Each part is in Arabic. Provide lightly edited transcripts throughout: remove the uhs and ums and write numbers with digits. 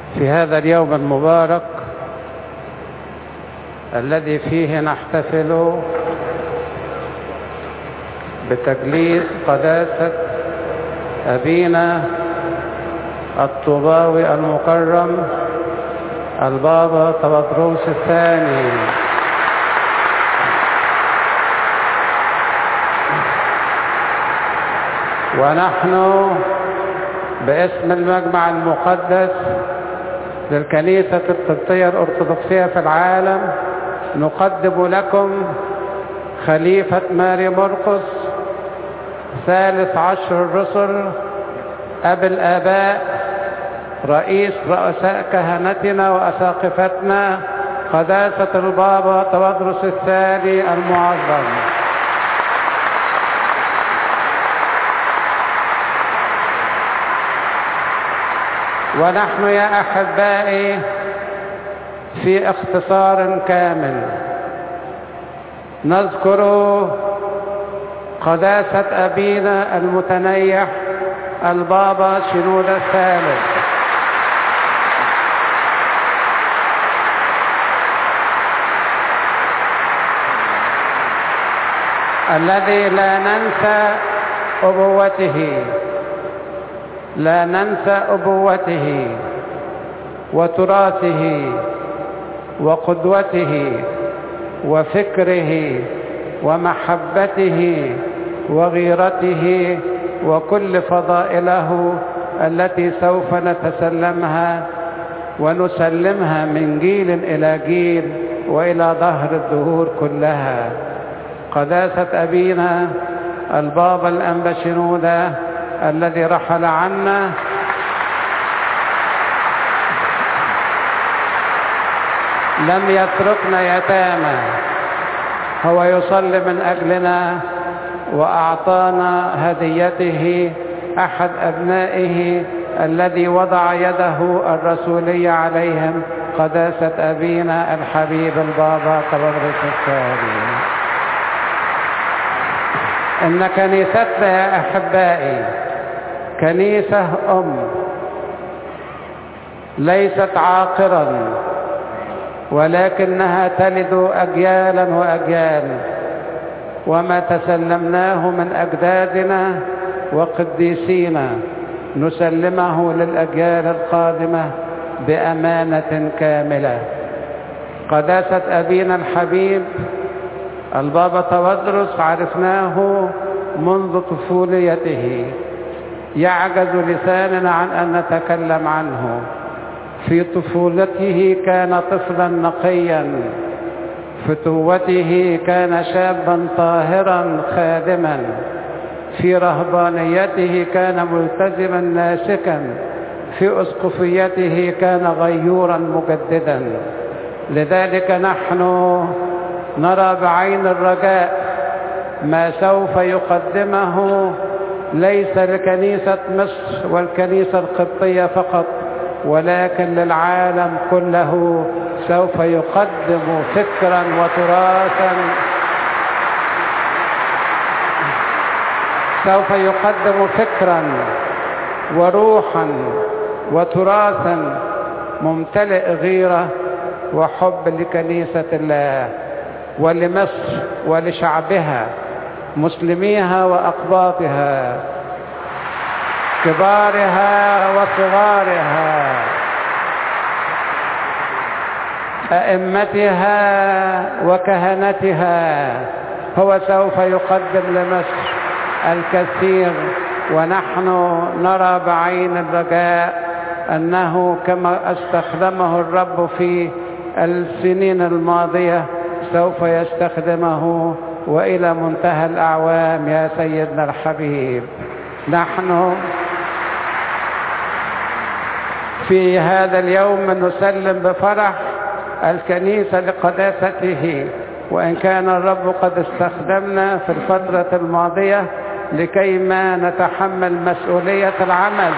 في هذا اليوم المبارك الذي فيه نحتفل بتجليس قداسة أبينا الطوباوي المكرم البابا تودروس الثاني، ونحن باسم المجمع المقدس للكنيسة القبطية الأرثوذكسية في العالم نقدم لكم خليفة ماري مرقس ثالث عشر الرسل، أبي الآباء، رئيس رؤساء كهنتنا وأساقفتنا، قداسة البابا تودروس الثاني المعظم. ونحن يا أحبائي في اختصار كامل نذكر قداسة أبينا المتنيح البابا شنودة الثالث، الذي لا ننسى أبوته وتراثه وقدوته وفكره ومحبته وغيرته وكل فضائله التي سوف نتسلمها ونسلمها من جيل إلى جيل وإلى ظهر الدهور كلها. قداسة أبينا البابا الأنبا شنودة الذي رحل عنا لم يتركنا يتامى، هو يصلي من أجلنا، وأعطانا هديته أحد أبنائه الذي وضع يده الرسولية عليهم، قداسة أبينا الحبيب البابا تودروس الثاني. إن كنيستنا يا أحبائي كنيسة ليست عاقرا، ولكنها تلد أجيالا وأجيال، وما تسلمناه من أجدادنا وقديسينا نسلمه للأجيال القادمة بأمانة كاملة. قداسة أبينا الحبيب البابا تودروس عرفناه منذ طفوليته، يعجز لساننا عن أن نتكلم عنه. في طفولته كان طفلا نقيا، في فتوته كان شابا طاهرا خادما، في رهبانيته كان ملتزما ناسكا، في أسقفيته كان غيورا مجددا. لذلك نحن نرى بعين الرجاء ما سوف يقدمه ليس لكنيسة مصر والكنيسة القبطية فقط، ولكن للعالم كله. سوف يقدم فكرا وتراثا، سوف يقدم فكرا وروحا وتراثا ممتلئ غيرة وحب لكنيسة الله ولمصر ولشعبها، مسلميها وأقباطها، كبارها وصغارها، أئمتها وكهنتها. هو سوف يقدم لمصر الكثير، ونحن نرى بعين الرجاء أنه كما استخدمه الرب في السنين الماضية سوف يستخدمه وإلى منتهى الأعوام يا سيدنا الحبيب. نحن في هذا اليوم نسلم بفرح الكنيسة لقداسته، وإن كان الرب قد استخدمنا في الفترة الماضية لكي ما نتحمل مسؤولية العمل.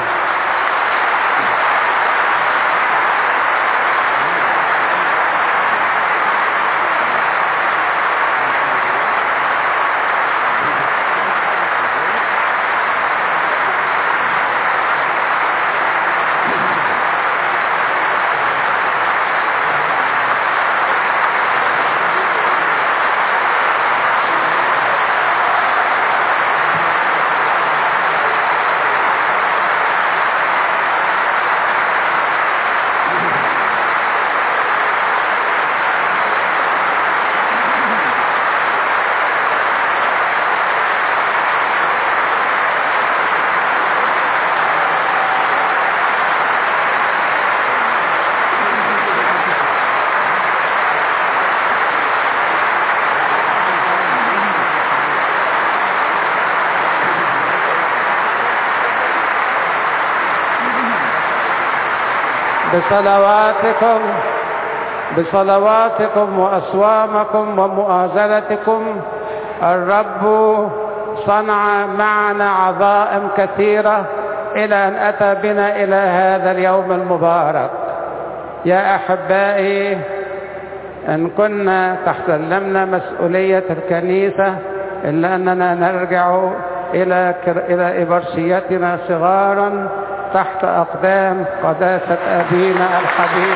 بصلواتكم وأصوامكم ومؤازرتكم الرب صنع معنا عظائم كثيرة إلى أن أتى بنا إلى هذا اليوم المبارك. يا أحبائي، إن كنا تحتلمنا مسؤولية الكنيسة إلا أننا نرجع إلى إبرشيتنا صغارا تحت أقدام قداسة أبينا الحبيب.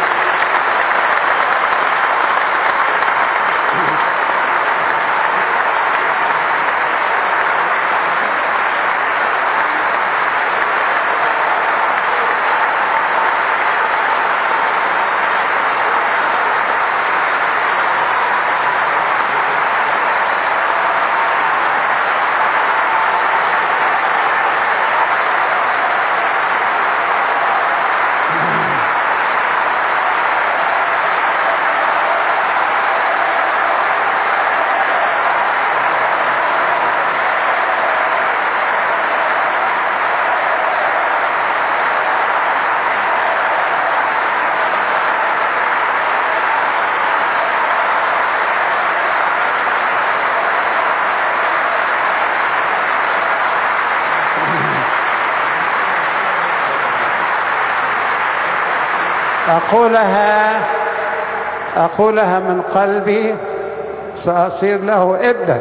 أقولها من قلبي، سأصير له ابنا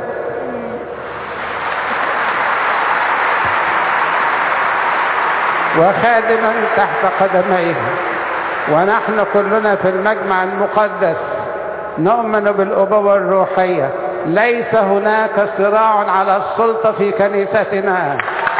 وخادما تحت قدميه. ونحن كلنا في المجمع المقدس نؤمن بالأبوة الروحية. ليس هناك صراع على السلطة في كنيستنا.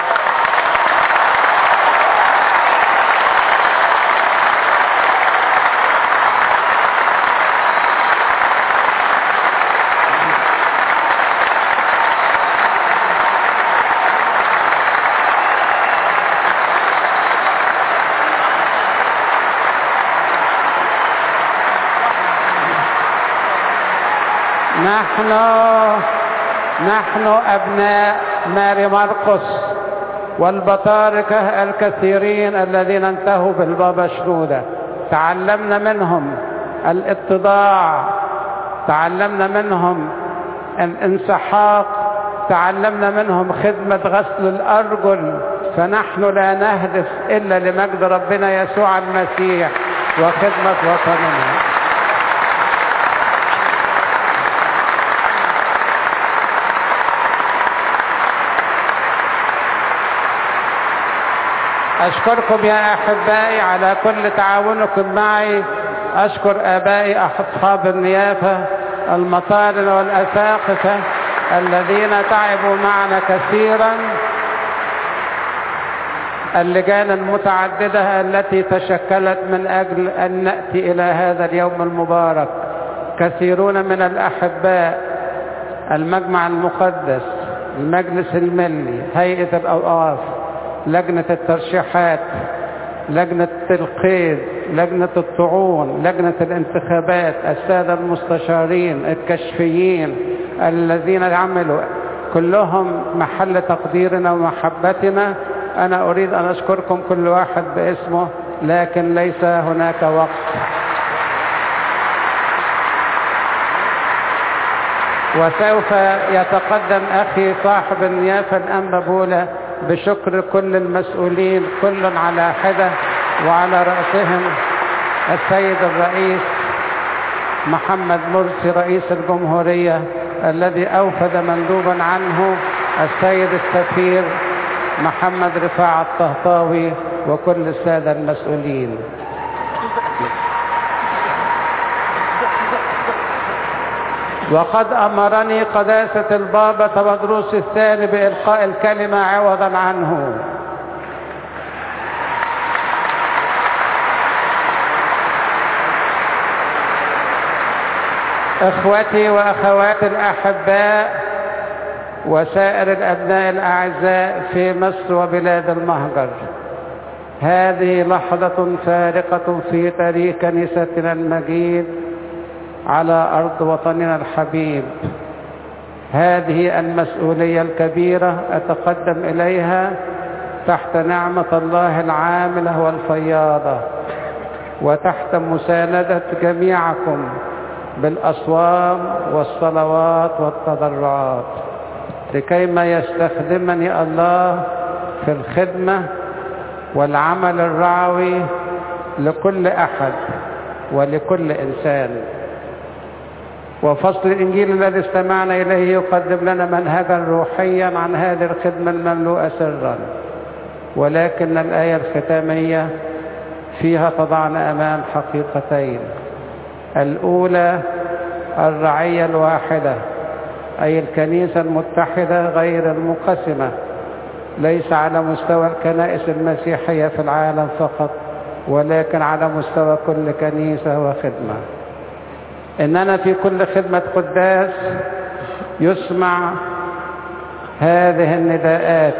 نحن أبناء ماري مرقس والبطاركة الكثيرين الذين انتهوا بالبابا شنودة. تعلمنا منهم الاتضاع، تعلمنا منهم الانسحاق، تعلمنا منهم خدمة غسل الأرجل. فنحن لا نهدف إلا لمجد ربنا يسوع المسيح وخدمة وطننا. أشكركم يا أحبائي على كل تعاونكم معي. أشكر آبائي أصحاب النيافة المطارنة والأساقفة الذين تعبوا معنا كثيرا، اللجان المتعددة التي تشكلت من أجل أن نأتي إلى هذا اليوم المبارك. كثيرون من الأحباء، المجمع المقدس، المجلس الملي، هيئة الأوقاف، لجنة الترشيحات، لجنة القيد، لجنة الطعون، لجنة الانتخابات، السادة المستشارين، الكشفيين الذين عملوا، كلهم محل تقديرنا ومحبتنا. أنا أريد أن أشكركم كل واحد باسمه، لكن ليس هناك وقت. وسوف يتقدم أخي صاحب النيافة الأنبا بولا بشكر كل المسؤولين، كل على حدة، وعلى رأسهم السيد الرئيس محمد مرسي رئيس الجمهورية، الذي أوفد مندوبا عنه السيد السفير محمد رفاعة الطهطاوي، وكل السادة المسؤولين. وقد أمرني قداسة البابا تودروس الثاني بإلقاء الكلمة عوضا عنه. إخوتي وأخواتي الأحباء وسائر الأبناء الأعزاء في مصر وبلاد المهجر، هذه لحظة فارقة في تاريخ كنيستنا المجيد على أرض وطننا الحبيب. هذه المسؤولية الكبيرة أتقدم إليها تحت نعمة الله العاملة والفياضة. وتحت مساندة جميعكم بالأصوام والصلوات والتضرعات، لكيما يستخدمني الله في الخدمة والعمل الرعوي لكل أحد ولكل إنسان. وفصل الإنجيل الذي استمعنا إليه يقدم لنا منهجا روحيا عن هذه الخدمة المملوءة سرا، ولكن الآية الختامية فيها تضعنا أمام حقيقتين: الأولى الرعية الواحدة، أي الكنيسة المتحدة غير المنقسمة، ليس على مستوى الكنائس المسيحية في العالم فقط، ولكن على مستوى كل كنيسة وخدمة. إننا في كل خدمة قداس يسمع هذه النداءات: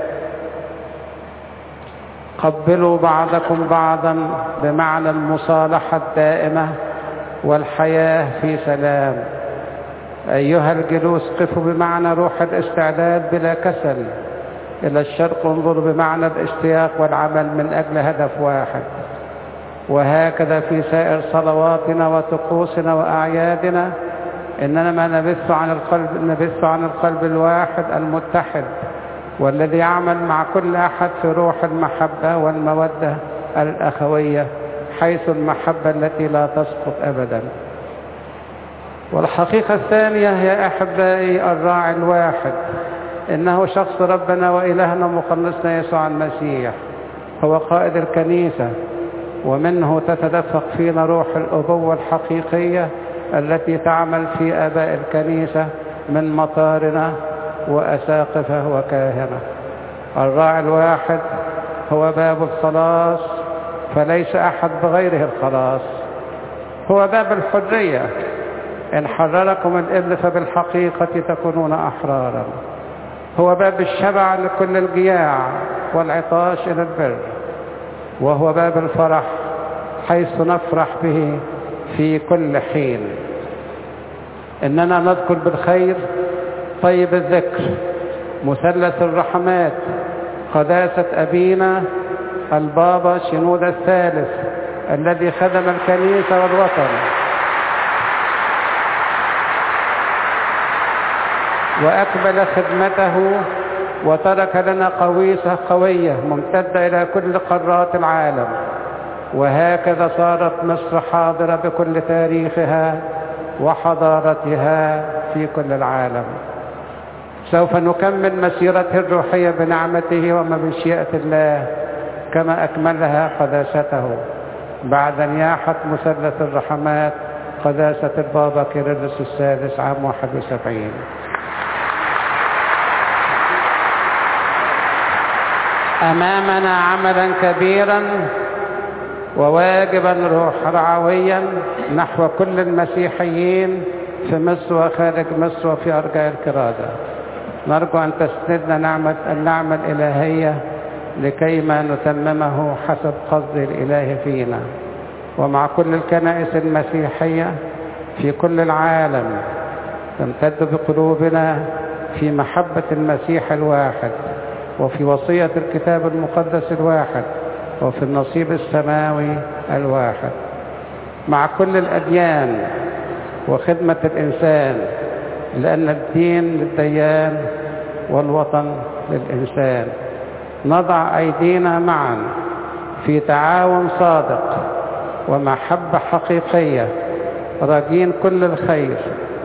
قبلوا بعضكم بعضا، بمعنى المصالحة الدائمة والحياة في سلام. أيها الجلوس قفوا، بمعنى روح الاستعداد بلا كسل. إلى الشرق انظروا، بمعنى الاشتياق والعمل من أجل هدف واحد. وهكذا في سائر صلواتنا وطقوسنا وأعيادنا، إنما نبث عن القلب الواحد المتحد، والذي يعمل مع كل أحد في روح المحبة والمودة الأخوية، حيث المحبة التي لا تسقط أبدا. والحقيقة الثانية يا أحبائي الراعي الواحد، إنه شخص ربنا وإلهنا ومخلصنا يسوع المسيح، هو قائد الكنيسة، ومنه تتدفق فينا روح الأبوة الحقيقية التي تعمل في آباء الكنيسة من مطارنا وأساقفة وكاهنة. الراعي الواحد هو باب الخلاص، فليس أحد بغيره الخلاص. هو باب الحرية، إن حرركم الإبن فبالحقيقة تكونون أحرارا. هو باب الشبع لكل الجياع والعطاش إلى البر. وهو باب الفرح، حيث نفرح به في كل حين. إننا نذكر بالخير طيب الذكر، مثلث الرحمات، قداسة أبينا البابا شنودة الثالث الذي خدم الكنيسة والوطن وأكمل خدمته، وترك لنا قويصة قوية ممتدة إلى كل قارات العالم. وهكذا صارت مصر حاضرة بكل تاريخها وحضارتها في كل العالم. سوف نكمل مسيرته الروحية بنعمته ومشيئة الله كما أكملها قداسته بعد نياحة مثلث الرحمات قداسة البابا كيرلس السادس عام 71. أمامنا عملا كبيرا وواجبا رعويا نحو كل المسيحيين في مصر وخارج مصر وفي أرجاء الكرازة. نرجو أن تسندنا النعمة الإلهية لكيما نتممه حسب قصد الإله فينا ومع كل الكنائس المسيحية في كل العالم. تمتد بقلوبنا في محبة المسيح الواحد، وفي وصية الكتاب المقدس الواحد، وفي النصيب السماوي الواحد، مع كل الأديان وخدمة الإنسان، لأن الدين للديان والوطن للإنسان. نضع أيدينا معا في تعاون صادق ومحبة حقيقية، راجين كل الخير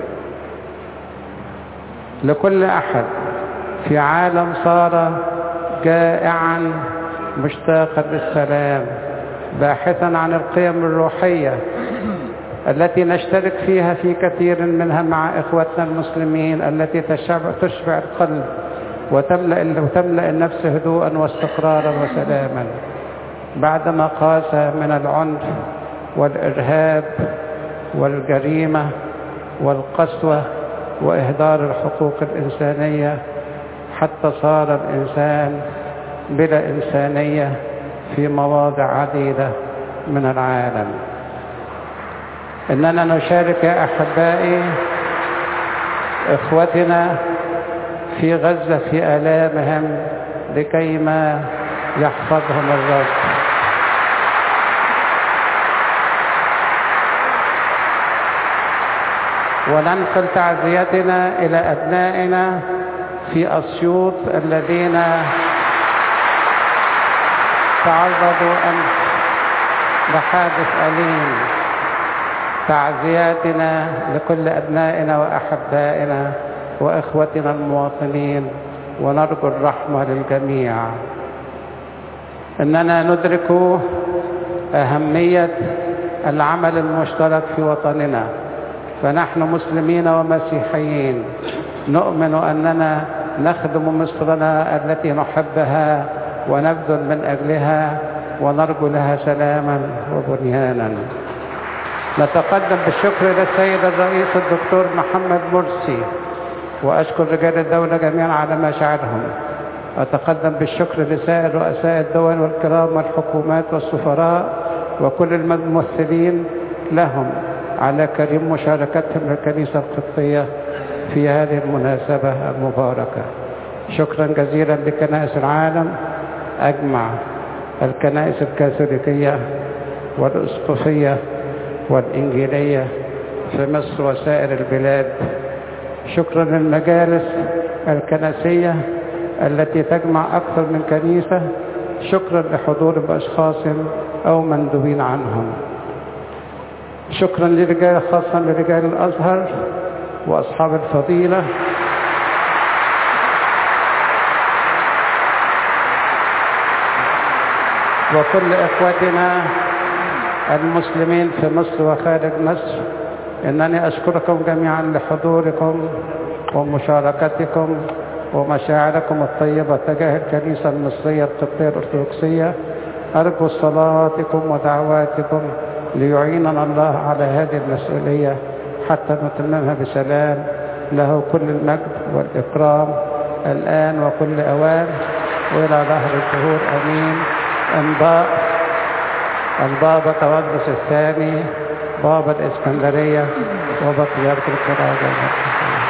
لكل أحد في عالم صار جائعا مشتاقا للسلام، باحثا عن القيم الروحية التي نشترك فيها في كثير منها مع إخوتنا المسلمين، التي تشبع القلب وتملأ النفس هدوءا واستقرارا وسلاما بعدما قاس من العنف والإرهاب والجريمة والقسوة وإهدار الحقوق الإنسانية، حتى صار الإنسان بلا إنسانية في مواضع عديدة من العالم. إننا نشارك يا أحبائي إخوتنا في غزة في آلامهم لكيما يحفظهم الرب. وننقل تعزيتنا إلى أبنائنا في أسيوط الذين تعرضوا لحادث أليم. تعزياتنا لكل أبنائنا وأحبائنا وإخوتنا المواطنين، ونرجو الرحمة للجميع. إننا ندرك أهمية العمل المشترك في وطننا، فنحن مسلمين ومسيحيين نؤمن أننا نخدم مصرنا التي نحبها ونبذل من أجلها ونرجو لها سلاما وبنيانا. نتقدم بالشكر للسيد الرئيس الدكتور محمد مرسي، وأشكر رجال الدولة جميعا على مشاعرهم. أتقدم بالشكر لسائر رؤساء الدول والكرام والحكومات والسفراء وكل الممثلين لهم على كريم مشاركتهم للكنيسة القبطية في هذه المناسبة المباركة. شكرا جزيلا لكنائس العالم أجمع، الكنائس الكاثوليكية والأسقفية والإنجيلية في مصر وسائر البلاد. شكرا للمجالس الكنسية التي تجمع أكثر من كنيسة. شكرا لحضور بأشخاص أو مندوبين عنهم. شكرا لرجال، خاصة لرجال الأزهر وأصحاب الفضيلة، وكل إخوتنا المسلمين في مصر وخارج مصر. إنني أشكركم جميعا لحضوركم ومشاركتكم ومشاعركم الطيبة تجاه الكنيسة المصرية القبطية الأرثوذكسية. أرجو صلواتكم ودعواتكم ليعيننا الله على هذه المسؤولية حتى نتممها بسلام. له كل المجد والإكرام الآن وكل أوان وإلى ظهر الدهور، أمين. البابا تودس الثاني، بابا الإسكندرية، وبطيارة القراءة.